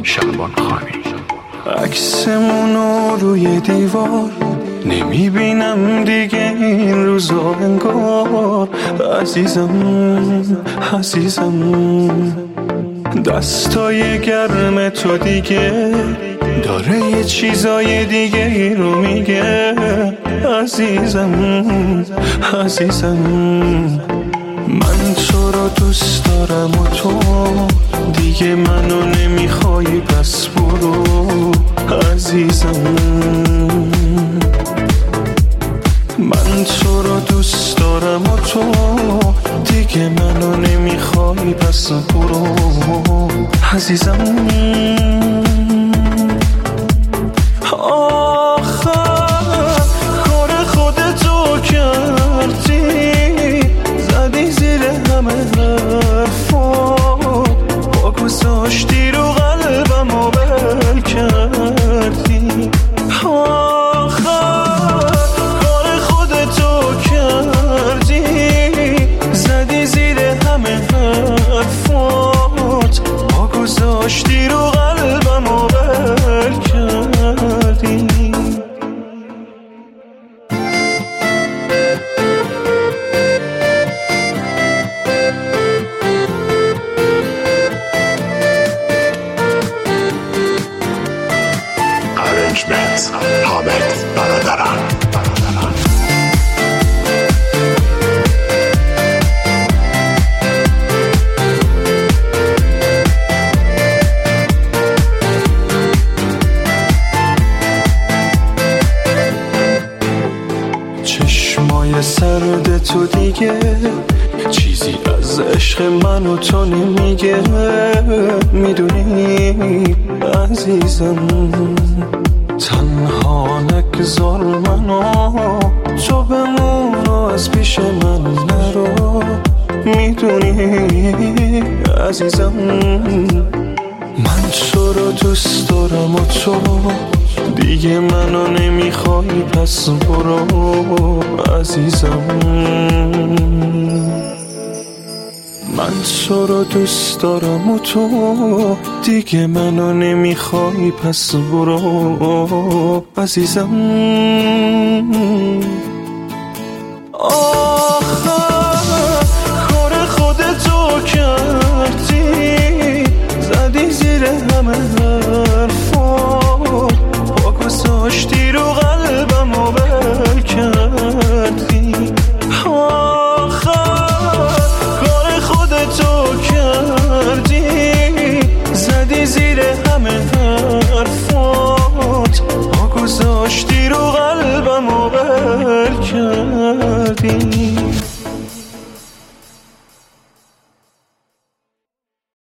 شعبان خانی. عکسمونو روی دیوار نمیبینم دیگه این روزا انگار. عزیزم دستای گرم تو دیگه داره یه چیزای دیگه رو میگه. عزیزم من تو رو دوست دارم و تو دیگه منو نمیخوای پس برو. عزیزم من تو رو دوست دارم و تو دیگه منو نمیخوای پس برو. عزیزم آخر کار خودتو کردی، زدی زیر همه حرفا، با گذاشتی رو قلبم و بل کردی. آخر کار خودتو کردی، زدی زیر همه حرفات، با گذاشتی رو قلبم و بل کردی. Arrangement حامد برادران. چشمای سرد تو دیگه چیزی از عشق من و تو نمیگه. میدونی عزیزم تنها نگذار منو، تو بمون و از پیش من نرو. میدونی عزیزم من تو رو دوست دارم و تو دیگه منو نمیخوای پس برو. عزیزم من تو رو دوست دارم و تو دیگه منو نمیخوای پس برو. عزیزم آخر کار خودتو کردی، زدی زیر همه حرفا، با گذاشتی رو قلبم و بل کردی. آخر کار خودتو کردی، زدی زیر همه حرفات، با گذاشتی رو قلبم و بل کردی.